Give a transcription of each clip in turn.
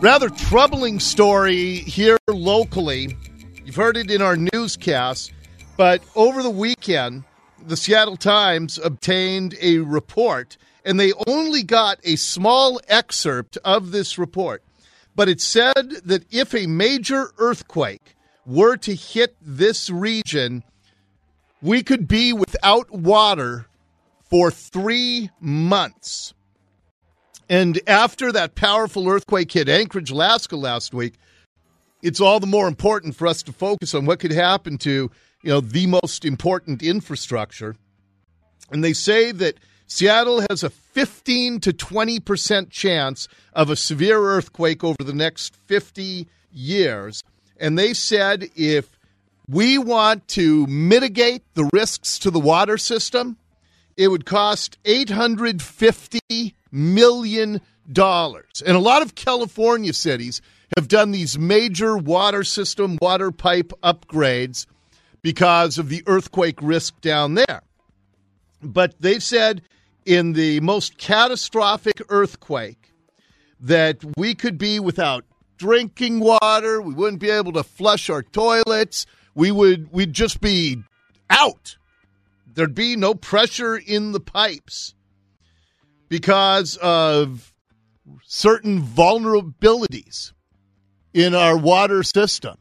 Rather troubling story here locally. You've heard it in our newscast, but over the weekend, the Seattle Times obtained a report, and they only got a small excerpt of this report. But it said that if a major earthquake were to hit this region, we could be without water for 3 months. And after that powerful earthquake hit Anchorage, Alaska last week, it's all the more important for us to focus on what could happen to, the most important infrastructure. And they say that Seattle has a 15 to 20% chance of a severe earthquake over the next 50 years. And they said if we want to mitigate the risks to the water system, it would cost $850 million. And a lot of California cities have done these major water system, water pipe upgrades because of the earthquake risk down there. But they've said in the most catastrophic earthquake that we could be without drinking water, we wouldn't be able to flush our toilets, we'd just be out. There'd be no pressure in the pipes because of certain vulnerabilities in our water system.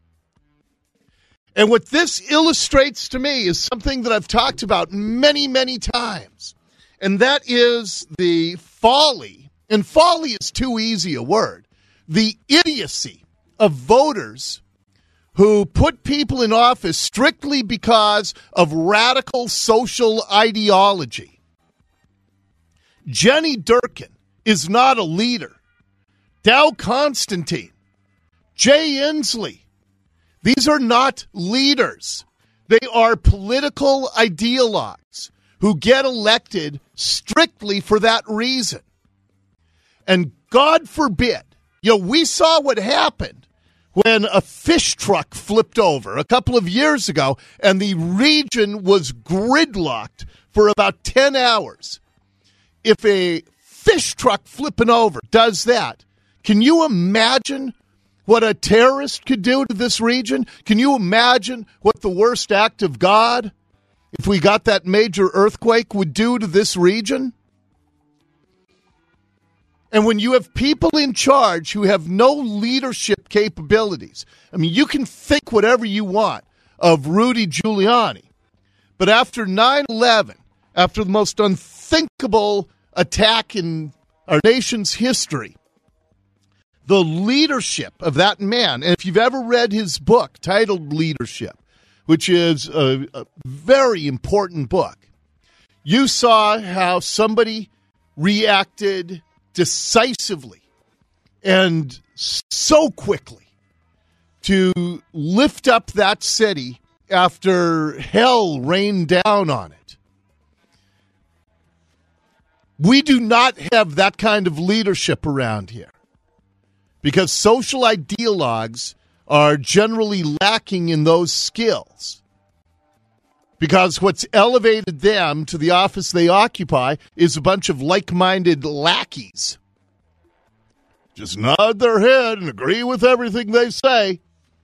And what this illustrates to me is something that I've talked about many, many times, and that is the folly, and folly is too easy a word, the idiocy of voters who put people in office strictly because of radical social ideology. Jenny Durkin is not a leader. Dow Constantine, Jay Inslee, these are not leaders. They are political ideologues who get elected strictly for that reason. And God forbid, we saw what happened when a fish truck flipped over a couple of years ago and the region was gridlocked for about 10 hours. If a fish truck flipping over does that, can you imagine what a terrorist could do to this region? Can you imagine what the worst act of God, if we got that major earthquake, would do to this region? And when you have people in charge who have no leadership capabilities, you can think whatever you want of Rudy Giuliani, but after 9/11, after the most unthinkable attack in our nation's history, the leadership of that man, and if you've ever read his book titled Leadership, which is a very important book, you saw how somebody reacted decisively and so quickly to lift up that city after hell rained down on it. We do not have that kind of leadership around here because social ideologues are generally lacking in those skills. Because what's elevated them to the office they occupy is a bunch of like-minded lackeys. Just nod their head and agree with everything they say.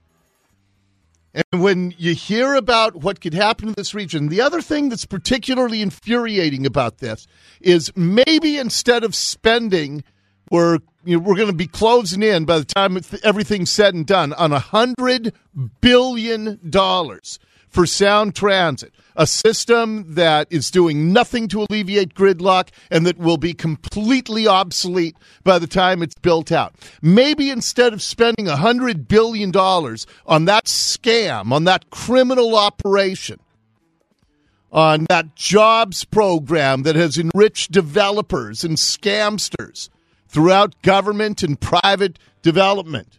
And when you hear about what could happen to this region, the other thing that's particularly infuriating about this is maybe instead of spending, we're going to be closing in by the time everything's said and done on $100 billion for Sound Transit, a system that is doing nothing to alleviate gridlock and that will be completely obsolete by the time it's built out. Maybe instead of spending $100 billion on that scam, on that criminal operation, on that jobs program that has enriched developers and scamsters throughout government and private development,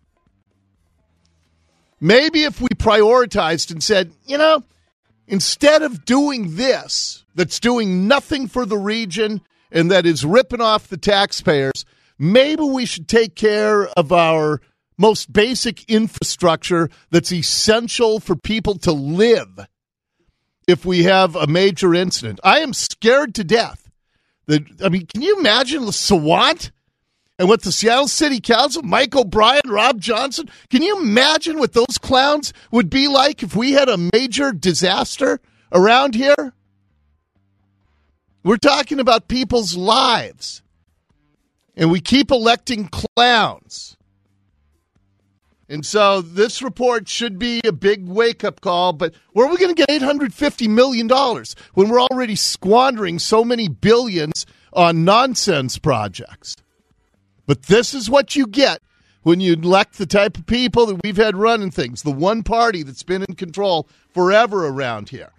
maybe if we prioritized and said, instead of doing this, that's doing nothing for the region and that is ripping off the taxpayers, maybe we should take care of our most basic infrastructure that's essential for people to live if we have a major incident. I am scared to death. Can you imagine Sawant And with the Seattle City Council, Mike O'Brien, Rob Johnson, can you imagine what those clowns would be like if we had a major disaster around here? We're talking about people's lives. And we keep electing clowns. And so this report should be a big wake-up call, but where are we going to get $850 million when we're already squandering so many billions on nonsense projects? But this is what you get when you elect the type of people that we've had running things, the one party that's been in control forever around here.